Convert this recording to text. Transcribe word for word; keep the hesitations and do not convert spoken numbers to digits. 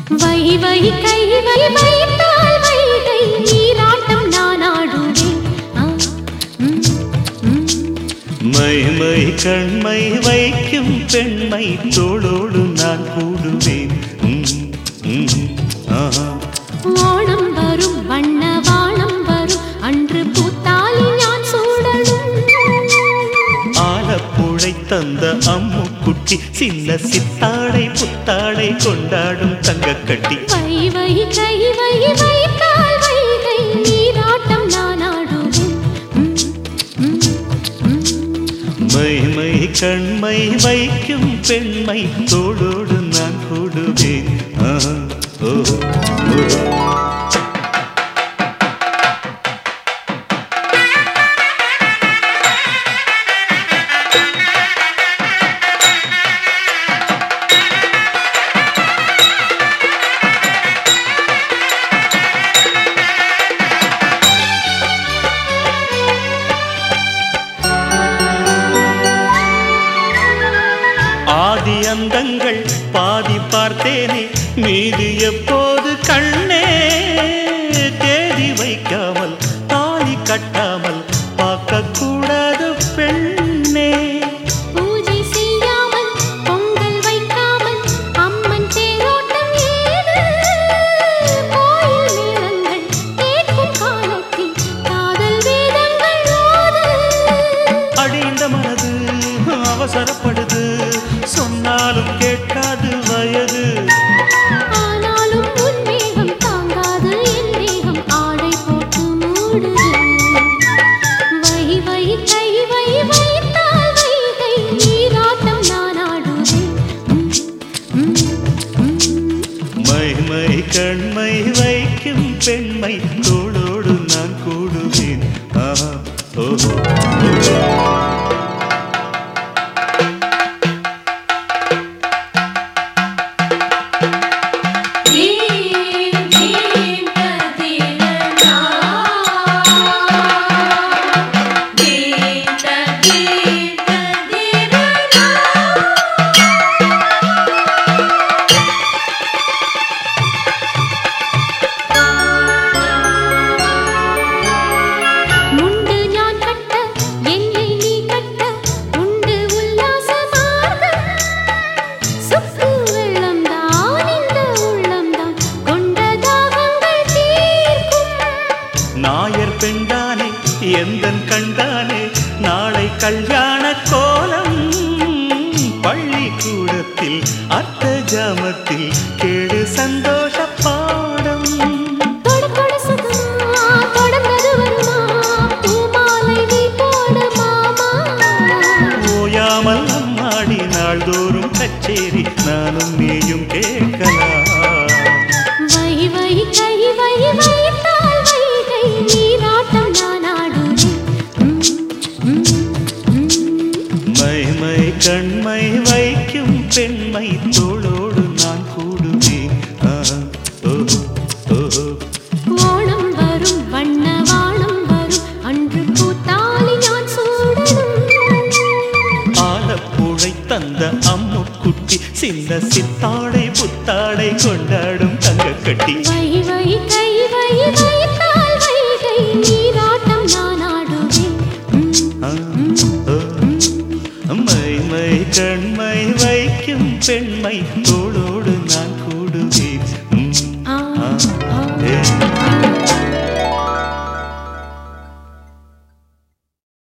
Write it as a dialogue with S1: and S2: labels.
S1: வை வை கை வை வைத்தால் வைகை நீராட்டம் நான் ஆடுவேன்.
S2: மை மை கண்மை வைக்கும் பெண்மை தோளோடு நான் கூடுவேன்.
S1: ஓணம் வரும் வண்ண வானம் வரும் அன்று பூத்தாலி நான் சூடணும்.
S2: ஆலப்புழை தந்த அம்மு குட்டி சின்ன சித்தாடை புத்தாடை கொண்டாடும் தங்கக்கட்டி.
S1: வை வை கை வை வைத்தால் வைகை நீராட்டம் நான் ஆடுவேன்.
S2: மை மை கண்மை வைக்கும் பெண்மை தோளோடு நான் கூடுவேன். ஓ ஆதி அந்தங்கள் பாதி பார்த்தேனே மீது எப்போது கண்ணே. தேதி வைக்காமல் தாலி கட்டாமல் பார்க்க கூடாது பெண்ணே.
S1: பூஜை செய்யாமல் பொங்கல் வைக்காமல் அம்மன் தேரோட்டம் ஏது. கோயில் மேளங்கள் கேட்கும் காலத்தில் காதல் வேதங்கள் ஓது.
S2: அடிந்த மனது அவசரப்படுது சொன்னாலும் கேட்காது வயது.
S1: ஆனாலும் உன் மேகம் தாங்காது என் மேகம் ஆடை போட்டு மூடுது. வை வை கை வை வைத்தால் வைகை நீராட்டம் நான் ஆடுவேன்.
S2: மை மை கண்மை வைக்கும் பெண்மை தோளோடு நான் கூடுவேன். ஓ நாயர் பெண்டானே எந்தன் கண்டானே நாளை கல்யாண கோலம். பள்ளிக்கூடத்தில் அர்த்த ஜாமத்தில் கேடு சந்தோஷ பாடம். ஓயாமல் அம்மாடி நாள்தோறும் கச்சேரி நானும் நீயும் கேட்கலாம்.
S1: வை வை கை வை வைத்தால் வைகை நீராட்டம் நான் ஆடுவேன்.
S2: மை மை கண்மை வைக்கும் பெண்மை தோளோடு நான் கூடுவேன்.
S1: ஓணம் வரும் வண்ண வானம் வரும் அன்று பூத்தாலி நான் சூடணும்.
S2: ஆலப்புழை தந்த அம்மு குட்டி சின்ன சித்தாடை புத்தாடை கொண்டாடும் தங்கக்கட்டி.
S1: வை வை கை வை வைத்தால் வைகை நீராட்டம் நான் ஆடுவேன்.
S2: மை மை கண்மை வைக்கும் பெண்மை தோளோடு